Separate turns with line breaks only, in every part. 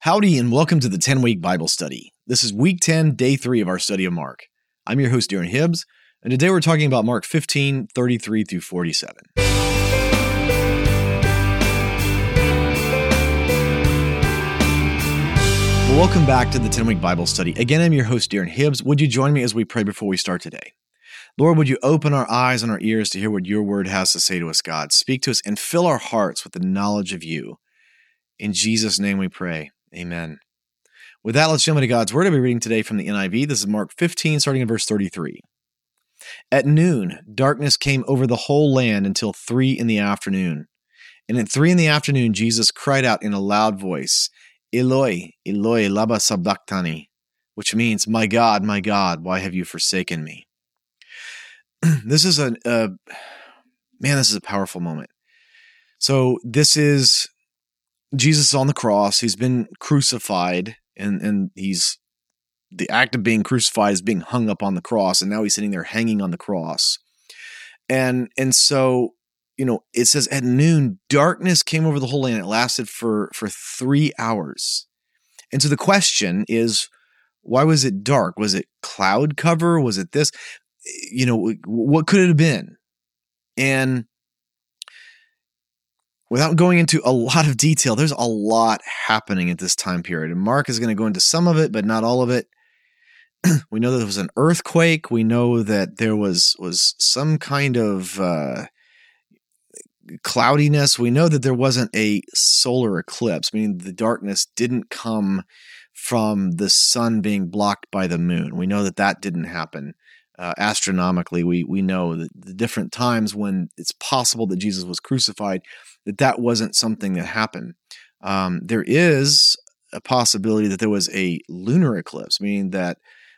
Howdy and welcome to the 10-Week Bible Study. This is week 10, day 3 of our study of Mark. I'm your host, Darren Hibbs, and today we're talking about Mark 15, 33 through 47. Well, welcome back to the 10-Week Bible Study. Again, I'm your host, Darren Hibbs. Would you join me as we pray before we start today? Lord, would you open our eyes and our ears to hear what your word has to say to us, God? Speak to us and fill our hearts with the knowledge of you. In Jesus' name we pray. Amen. With that, let's jump into God's Word. I'll be reading today from the NIV. This is Mark 15, starting in verse 33. At noon, darkness came over the whole land until 3 in the afternoon. And at 3 in the afternoon, Jesus cried out in a loud voice, Eloi, Eloi, lama sabachthani, which means, my God, why have you forsaken me? This is this is a powerful moment. So this is Jesus on the cross. He's been crucified, and the act of being crucified is being hung up on the cross, and now he's sitting there hanging on the cross. And so, it says at noon, darkness came over the whole land. It lasted for 3 hours. And so the question is, why was it dark? Was it cloud cover? Was it this? What could it have been? And without going into a lot of detail, there's a lot happening at this time period. And Mark is going to go into some of it, but not all of it. We know that there was an earthquake. We know that there was some kind of cloudiness. We know that there wasn't a solar eclipse, meaning the darkness didn't come from the sun being blocked by the moon. We know that didn't happen. Astronomically, we know that the different times when it's possible that Jesus was crucified, that wasn't something that happened. There is a possibility that there was a lunar eclipse, meaning that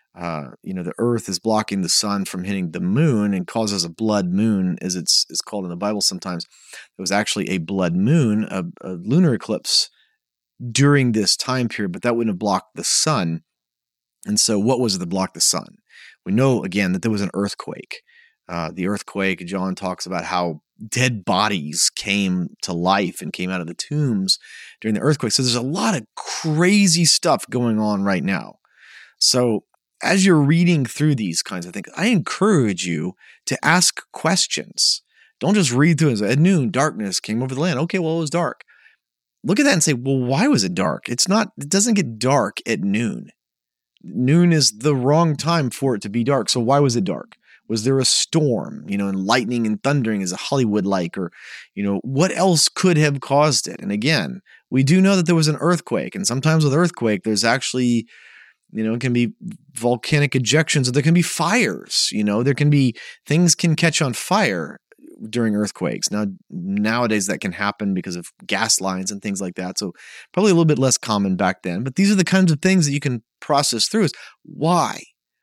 the Earth is blocking the sun from hitting the moon and causes a blood moon, as it's called in the Bible sometimes. There was actually a blood moon, a lunar eclipse during this time period, but that wouldn't have blocked the sun. And so what was it that blocked the sun? We know, again, that there was an earthquake. The earthquake, John talks about how dead bodies came to life and came out of the tombs during the earthquake. So there's a lot of crazy stuff going on right now. So as you're reading through these kinds of things, I encourage you to ask questions. Don't just read through it. At noon, darkness came over the land. Okay, well, it was dark. Look at that and say, well, why was it dark? It doesn't get dark at noon. Noon is the wrong time for it to be dark. So why was it dark? Was there a storm, and lightning and thundering is a Hollywood-like, or, what else could have caused it? And again, we do know that there was an earthquake, and sometimes with earthquake, there's actually, it can be volcanic ejections, or there can be fires, there can be, things can catch on fire during earthquakes. Now, nowadays that can happen because of gas lines and things like that. So probably a little bit less common back then, but these are the kinds of things that you can process through is why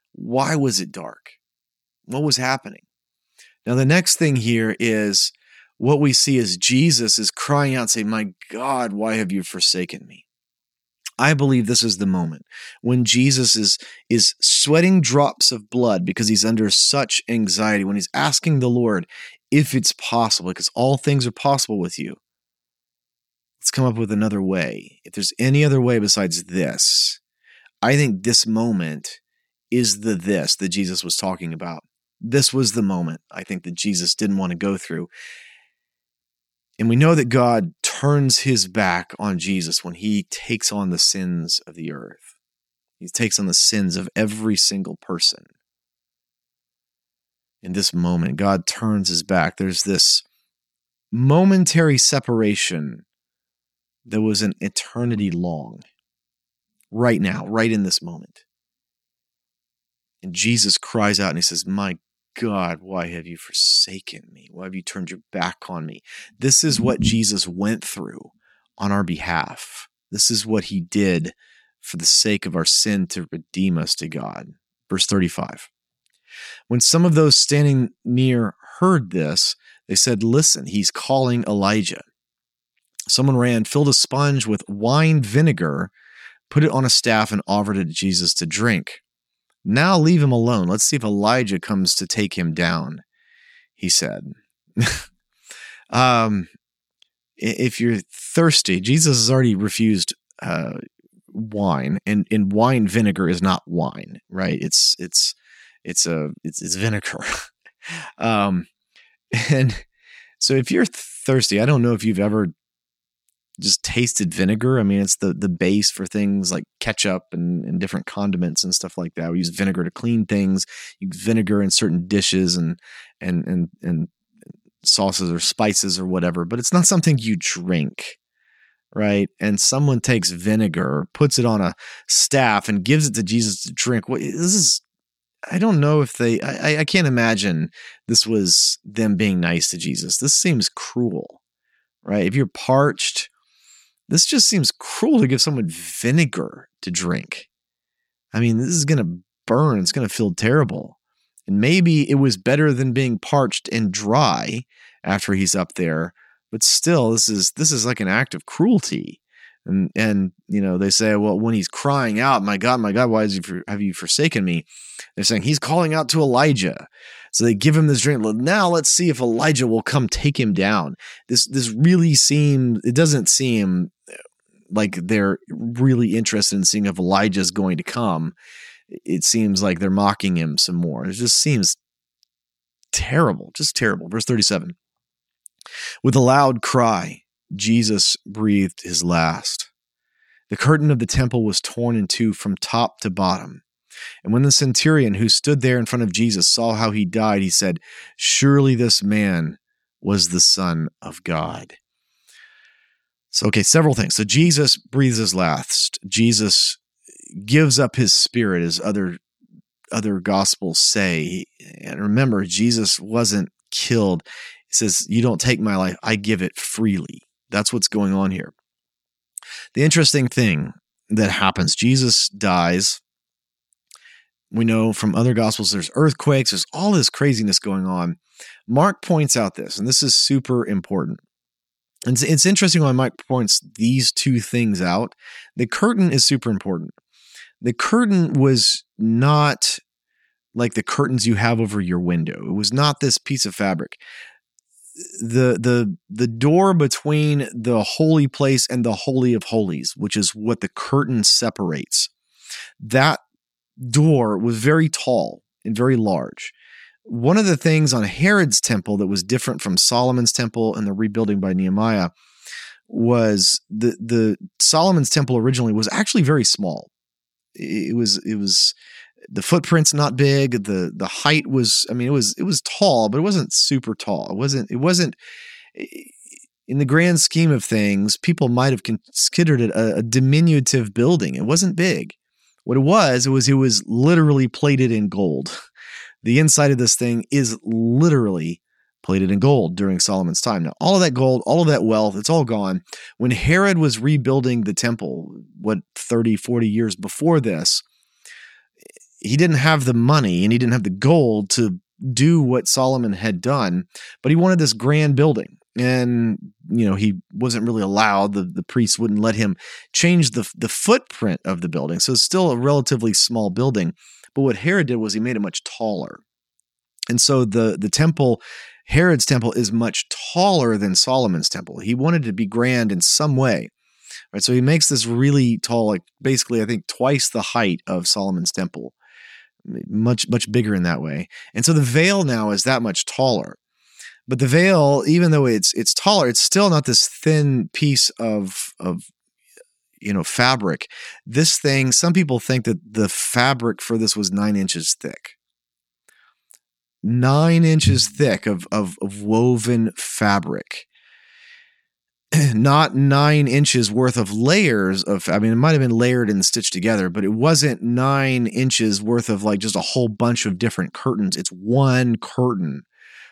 was it dark? What was happening? Now, the next thing here is what we see is Jesus is crying out saying, my God, why have you forsaken me? I believe this is the moment when Jesus is sweating drops of blood because he's under such anxiety, when he's asking the Lord if it's possible, because all things are possible with you. Let's come up with another way. If there's any other way besides this, I think this moment is this that Jesus was talking about. This was the moment, I think, that Jesus didn't want to go through. And we know that God turns his back on Jesus when he takes on the sins of the earth. He takes on the sins of every single person. In this moment, God turns his back. There's this momentary separation that was an eternity long. Right now, right in this moment. And Jesus cries out and he says, my God, why have you forsaken me? Why have you turned your back on me? This is what Jesus went through on our behalf. This is what he did for the sake of our sin to redeem us to God. Verse 35. When some of those standing near heard this, they said, listen, he's calling Elijah. Someone ran, filled a sponge with wine vinegar, put it on a staff, and offered it to Jesus to drink. Now leave him alone. Let's see if Elijah comes to take him down, he said. If you're thirsty, Jesus has already refused wine, and wine vinegar is not wine, right? It's vinegar. And so if you're thirsty, I don't know if you've ever just tasted vinegar. I mean, it's the base for things like ketchup and different condiments and stuff like that. We use vinegar to clean things. You use vinegar in certain dishes and sauces or spices or whatever, but it's not something you drink, right? And someone takes vinegar, puts it on a staff, and gives it to Jesus to drink. I don't know if I can't imagine this was them being nice to Jesus. This seems cruel, right? If you're parched, this just seems cruel to give someone vinegar to drink. I mean, this is going to burn. It's going to feel terrible. And maybe it was better than being parched and dry after he's up there. But still, this is like an act of cruelty. And they say, well, when he's crying out, my God, why have you forsaken me? They're saying he's calling out to Elijah. So they give him this drink. Now let's see if Elijah will come take him down. This really it doesn't seem like they're really interested in seeing if Elijah's going to come. It seems like they're mocking him some more. It just seems terrible, just terrible. Verse 37. With a loud cry, Jesus breathed his last. The curtain of the temple was torn in two from top to bottom. And when the centurion who stood there in front of Jesus saw how he died, he said, "Surely this man was the Son of God." So, okay, several things. So Jesus breathes his last. Jesus gives up his spirit, as other gospels say. And remember, Jesus wasn't killed. He says, "You don't take my life, I give it freely." That's what's going on here. The interesting thing that happens, Jesus dies. We know from other gospels there's earthquakes, there's all this craziness going on. Mark points out this, and this is super important. And it's interesting why Mark points these two things out. The curtain is super important. The curtain was not like the curtains you have over your window. It was not this piece of fabric. The door between the holy place and the Holy of Holies, which is what the curtain separates, that door was very tall and very large. One of the things on Herod's temple that was different from Solomon's temple and the rebuilding by Nehemiah was the Solomon's temple originally was actually very small. It was the footprint's not big. The height was, I mean, it was tall, but it wasn't super tall. It wasn't in the grand scheme of things, people might have considered it a diminutive building. It wasn't big. What it was literally plated in gold. The inside of this thing is literally plated in gold during Solomon's time. Now, all of that gold, all of that wealth, it's all gone. When Herod was rebuilding the temple, 30, 40 years before this, he didn't have the money and he didn't have the gold to do what Solomon had done, but he wanted this grand building. And, he wasn't really allowed. The priests wouldn't let him change the footprint of the building. So it's still a relatively small building. But what Herod did was he made it much taller. And so the temple, Herod's temple, is much taller than Solomon's temple. He wanted to be grand in some way. Right? So he makes this really tall, like basically, I think, twice the height of Solomon's temple. Much, much bigger in that way. And so the veil now is that much taller. But the veil, even though it's taller, it's still not this thin piece of fabric. This thing, some people think that the fabric for this was 9 inches thick. 9 inches thick of woven fabric. Not 9 inches worth of layers it might have been layered and stitched together, but it wasn't 9 inches worth of like just a whole bunch of different curtains. It's one curtain.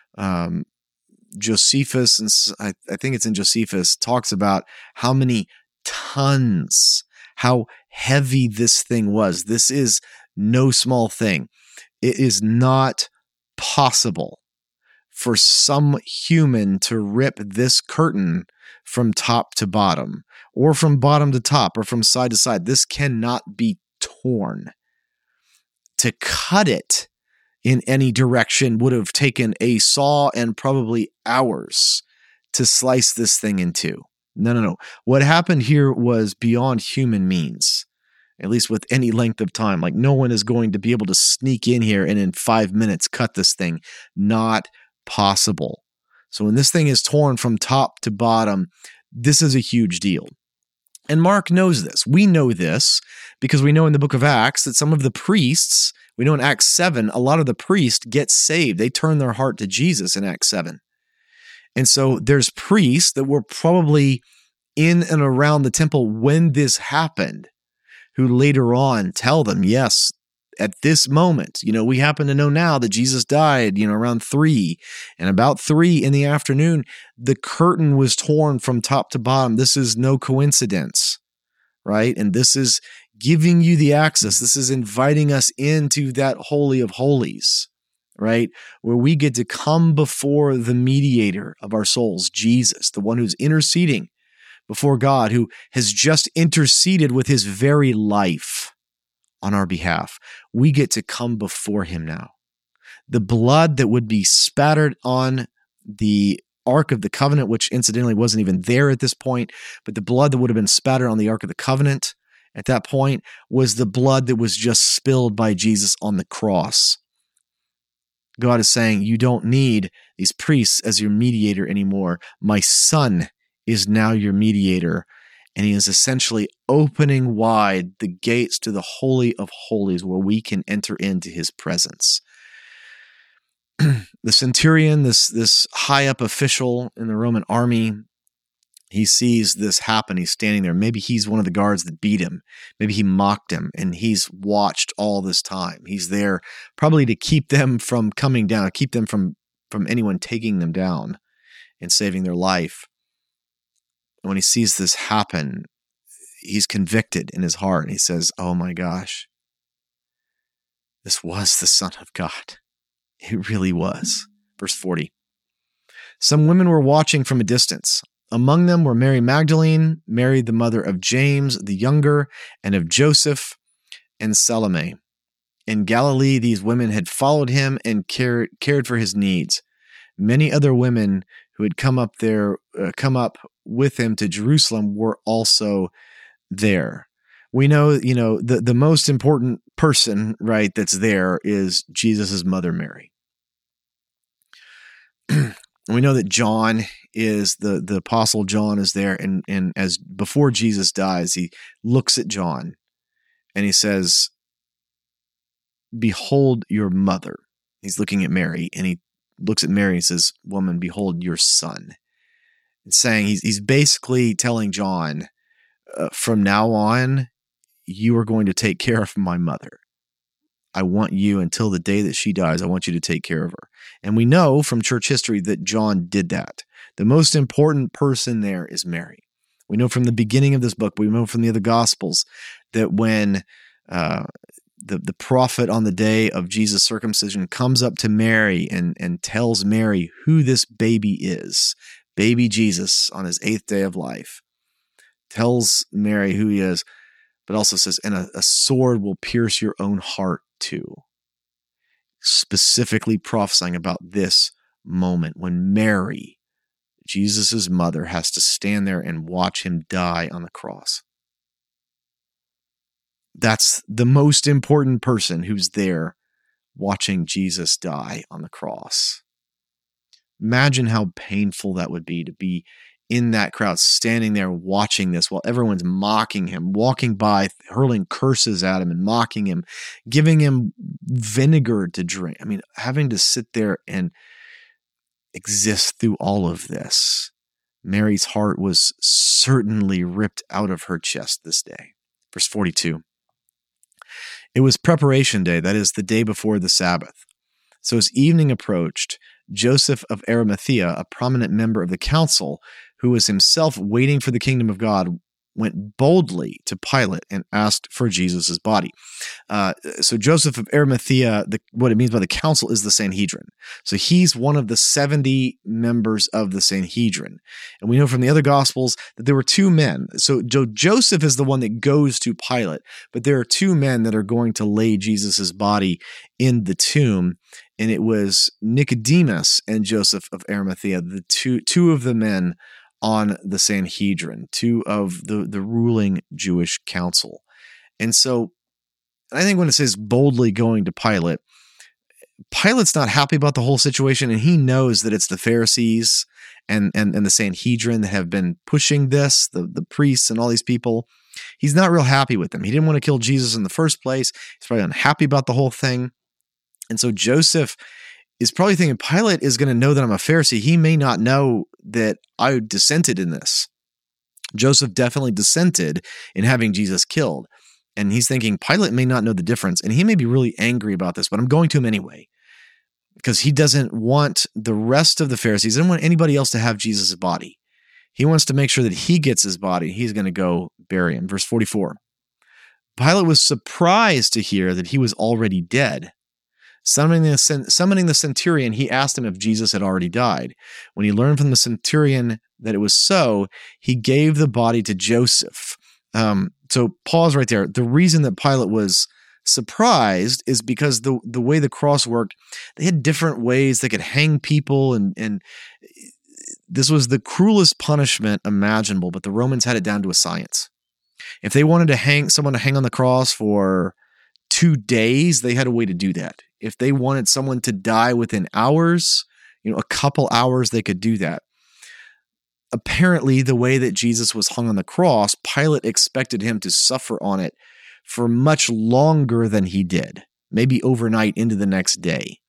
Josephus, and I think it's in Josephus, talks about how many tons, how heavy this thing was. This is no small thing. It is not possible for some human to rip this curtain from top to bottom, or from bottom to top, or from side to side. This cannot be torn. To cut it in any direction would have taken a saw and probably hours to slice this thing in two. No. What happened here was beyond human means. at least with any length of time. Like no one is going to be able to sneak in here and in 5 minutes cut this thing. Not possible. So when this thing is torn from top to bottom, this is a huge deal. And Mark knows this. We know this because we know in the book of Acts that some of the priests, we know in Acts 7, a lot of the priests get saved. They turn their heart to Jesus in Acts 7. And so there's priests that were probably in and around the temple when this happened, who later on tell them, yes, at this moment, we happen to know now that Jesus died, around 3, and about 3 in the afternoon, the curtain was torn from top to bottom. This is no coincidence, right? And this is giving you the access. This is inviting us into that Holy of Holies, right? Where we get to come before the mediator of our souls, Jesus, the one who's interceding before God, who has just interceded with his very life on our behalf. We get to come before him now. The blood that would be spattered on the Ark of the Covenant, which incidentally wasn't even there at this point, but the blood that would have been spattered on the Ark of the Covenant at that point was the blood that was just spilled by Jesus on the cross. God is saying, you don't need these priests as your mediator anymore. My Son is now your mediator. And he is essentially opening wide the gates to the Holy of Holies where we can enter into his presence. The centurion, this high-up official in the Roman army, he sees this happen. He's standing there. Maybe he's one of the guards that beat him. Maybe he mocked him, and he's watched all this time. He's there probably to keep them from coming down, keep them from anyone taking them down and saving their life. When he sees this happen, he's convicted in his heart. And he says, oh my gosh, this was the Son of God. It really was. Verse 40. Some women were watching from a distance. Among them were Mary Magdalene, Mary the mother of James the younger, and of Joseph, and Salome. In Galilee, these women had followed him and cared for his needs. Many other women who had come up with him to Jerusalem were also there. We know, the most important person, right, that's there is Jesus' mother, Mary. We know that John is the apostle John is there, and as before Jesus dies, he looks at John and he says, behold your mother. He's looking at Mary, and he looks at Mary and says, woman, behold your son. And saying, he's basically telling John, from now on, you are going to take care of my mother. I want you, until the day that she dies, I want you to take care of her. And we know from church history that John did that. The most important person there is Mary. We know from the beginning of this book, we know from the other Gospels, that when the prophet on the day of Jesus' circumcision comes up to Mary and tells Mary who this baby is, baby Jesus on his 8th day of life, tells Mary who he is, but also says, and a sword will pierce your own heart too. Specifically prophesying about this moment when Mary, Jesus' mother, has to stand there and watch him die on the cross. That's the most important person who's there watching Jesus die on the cross. Imagine how painful that would be to be in that crowd, standing there watching this while everyone's mocking him, walking by, hurling curses at him and mocking him, giving him vinegar to drink. I mean, having to sit there and exist through all of this. Mary's heart was certainly ripped out of her chest this day. Verse 42. It was preparation day, that is, the day before the Sabbath. So as evening approached, Joseph of Arimathea, a prominent member of the council, who was himself waiting for the kingdom of God, went boldly to Pilate and asked for Jesus' body. So Joseph of Arimathea, what it means by the council is the Sanhedrin. So he's one of the 70 members of the Sanhedrin. And we know from the other Gospels that there were 2 men. So Joseph is the one that goes to Pilate, but there are 2 men that are going to lay Jesus' body in the tomb. And it was Nicodemus and Joseph of Arimathea, the two of the men on the Sanhedrin, 2 of the ruling Jewish council. And so I think when it says boldly going to Pilate, Pilate's not happy about the whole situation, and he knows that it's the Pharisees and the Sanhedrin that have been pushing this, the priests and all these people. He's not real happy with them. He didn't want to kill Jesus in the first place. He's probably unhappy about the whole thing. And so Joseph is probably thinking, Pilate is going to know that I'm a Pharisee. He may not know that I dissented in this. Joseph definitely dissented in having Jesus killed. And he's thinking, Pilate may not know the difference, and he may be really angry about this, but I'm going to him anyway. Because he doesn't want the rest of the Pharisees, he doesn't want anybody else to have Jesus' body. He wants to make sure that he gets his body. He's going to go bury him. Verse 44. Pilate was surprised to hear that he was already dead. Summoning the centurion, he asked him if Jesus had already died. When he learned from the centurion that it was so, he gave the body to Joseph. So pause right there. The reason that Pilate was surprised is because the way the cross worked, they had different ways they could hang people, and this was the cruelest punishment imaginable, but the Romans had it down to a science. If they wanted to hang someone to hang on the cross for 2 days, they had a way to do that. If they wanted someone to die within hours, a couple hours, they could do that. Apparently, the way that Jesus was hung on the cross, Pilate expected him to suffer on it for much longer than he did, maybe overnight into the next day.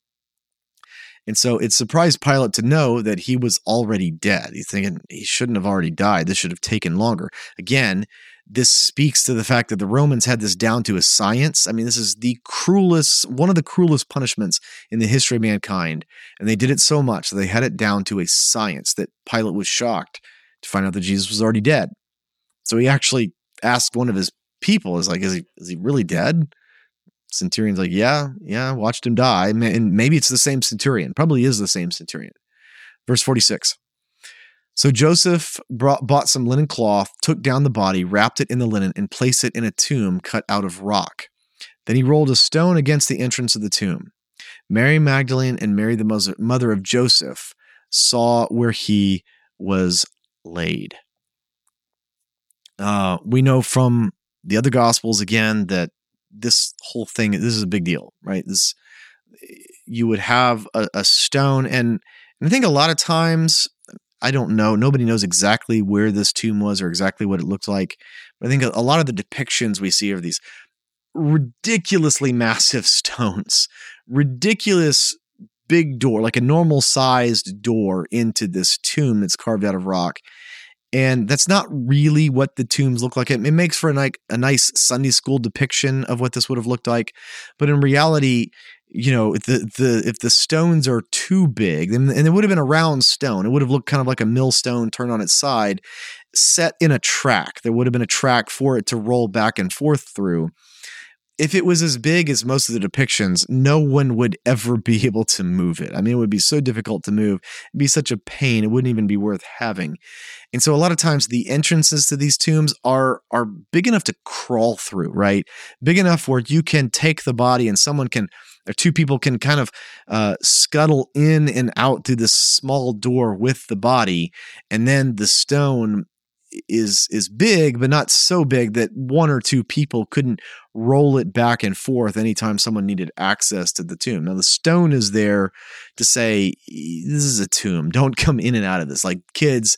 And so it surprised Pilate to know that he was already dead. He's thinking he shouldn't have already died. This should have taken longer. Again, this speaks to the fact that the Romans had this down to a science. I mean, this is one of the cruelest punishments in the history of mankind. And they did it so much that they had it down to a science that Pilate was shocked to find out that Jesus was already dead. So he actually asked one of his people, is he really dead? Centurion's like, yeah, watched him die. And maybe it's the same centurion. Probably is the same centurion. Verse 46. So Joseph bought some linen cloth, took down the body, wrapped it in the linen, and placed it in a tomb cut out of rock. Then he rolled a stone against the entrance of the tomb. Mary Magdalene and Mary, the mother of Joseph, saw where he was laid. We know from the other Gospels, again, that this whole thing, this is a big deal, right? You would have a stone, and I think a lot of times, I don't know, nobody knows exactly where this tomb was or exactly what it looked like, but I think a lot of the depictions we see are these ridiculously massive stones, ridiculous big door, like a normal sized door into this tomb that's carved out of rock. And that's not really what the tombs look like. It makes for a nice Sunday school depiction of what this would have looked like. But in reality, if the stones are too big, and it would have been a round stone, it would have looked kind of like a millstone turned on its side, set in a track. There would have been a track for it to roll back and forth through. If it was as big as most of the depictions, no one would ever be able to move it. I mean, it would be so difficult to move. It'd be such a pain. It wouldn't even be worth having. And so a lot of times the entrances to these tombs are big enough to crawl through, right? Big enough where you can take the body and two people can kind of scuttle in and out through this small door with the body. And then the stone is big, but not so big that one or two people couldn't roll it back and forth anytime someone needed access to the tomb. Now, the stone is there to say, this is a tomb. Don't come in and out of this. Like kids,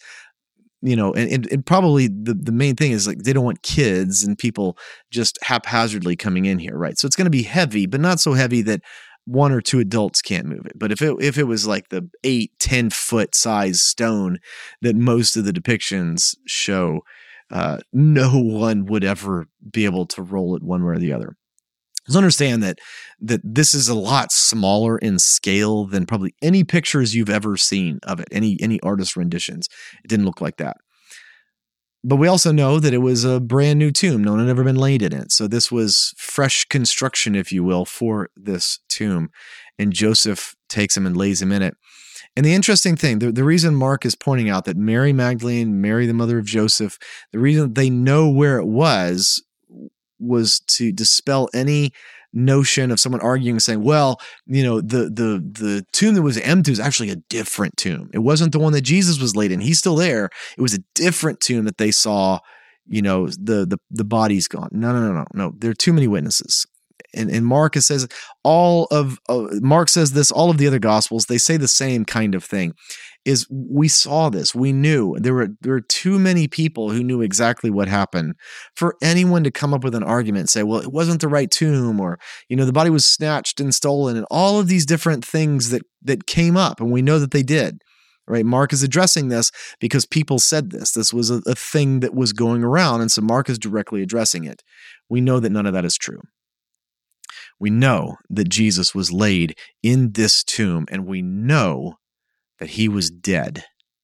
and probably the main thing is like they don't want kids and people just haphazardly coming in here, right? So it's going to be heavy, but not so heavy that one or two adults can't move it. But if it was like the 8-10 foot size stone that most of the depictions show, no one would ever be able to roll it one way or the other. So understand that this is a lot smaller in scale than probably any pictures you've ever seen of it, any artist renditions. It didn't look like that. But we also know that it was a brand new tomb. No one had ever been laid in it. So this was fresh construction, if you will, for this tomb. And Joseph takes him and lays him in it. And the interesting thing, the reason Mark is pointing out that Mary Magdalene, Mary the mother of Joseph, the reason they know where it was to dispel any notion of someone arguing and saying, well, the tomb that was empty was actually a different tomb. It wasn't the one that Jesus was laid in. He's still there. It was a different tomb that they saw, the body's gone. No. There are too many witnesses. And Mark says Mark says this, all of the other gospels, they say the same kind of thing, is we saw this, we knew. There were too many people who knew exactly what happened for anyone to come up with an argument and say, well, it wasn't the right tomb, or, the body was snatched and stolen, and all of these different things that came up, and we know that they did. Right? Mark is addressing this because people said this. This was a thing that was going around, and so Mark is directly addressing it. We know that none of that is true. We know that Jesus was laid in this tomb, and we know that he was dead.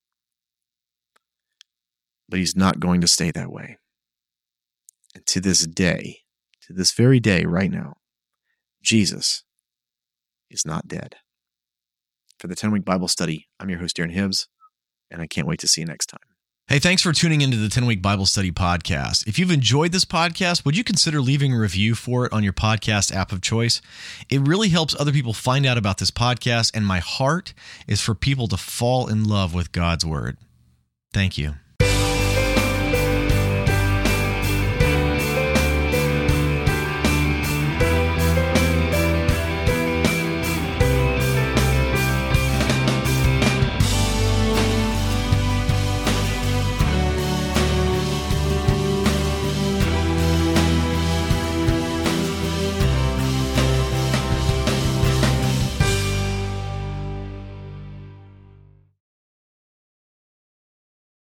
But he's not going to stay that way. And to this very day right now, Jesus is not dead. For the 10-Week Bible Study, I'm your host, Darren Hibbs, and I can't wait to see you next time.
Hey, thanks for tuning into the 10-Week Bible Study podcast. If you've enjoyed this podcast, would you consider leaving a review for it on your podcast app of choice? It really helps other people find out about this podcast, and my heart is for people to fall in love with God's Word. Thank you.